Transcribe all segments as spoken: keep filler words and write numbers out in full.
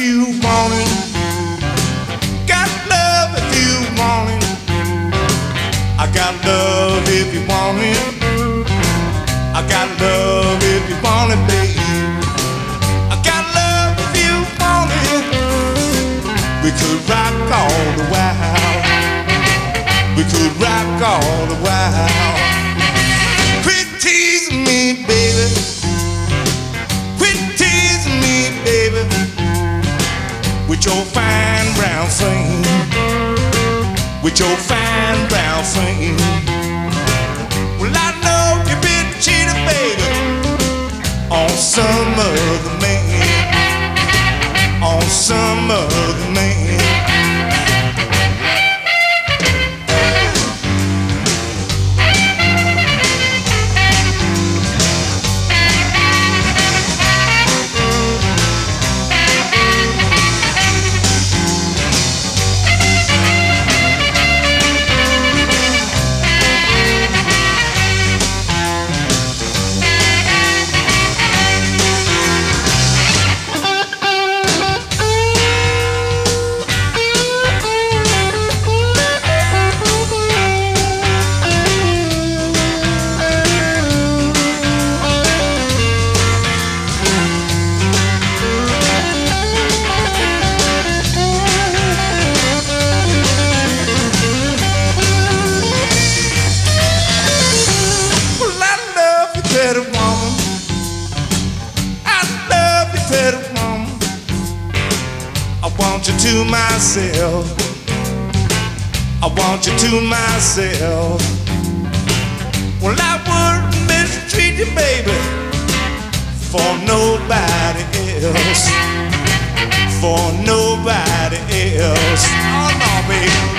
you want it. Got love if you want it. I got love if you want it. I got love if you want it, baby. I got love if you want it. We could rock all the while. We could rock all the while. Quit teasing me, baby. Quit teasing me, baby. With your fine brown frame. With your fine brown frame. Well, I know you've been cheated, baby, on some other man. On some other man. I want you to myself. I want you to myself. Well, I wouldn't mistreat you, baby, for nobody else. For nobody else. Oh, no, baby.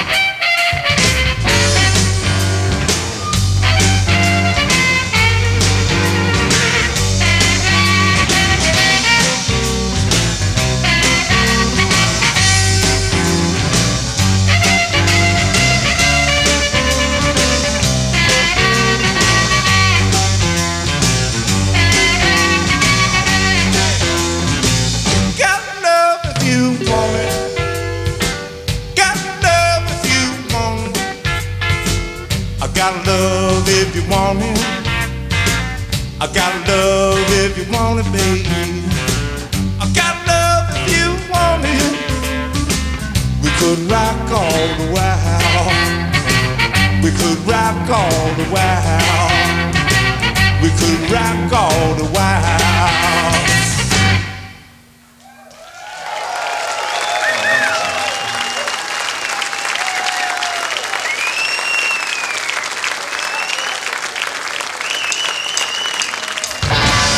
I got love if you want it. I got love if you want it, baby. I got love if you want it. We could rock all the while. We could rock all the while. We could rock all the while.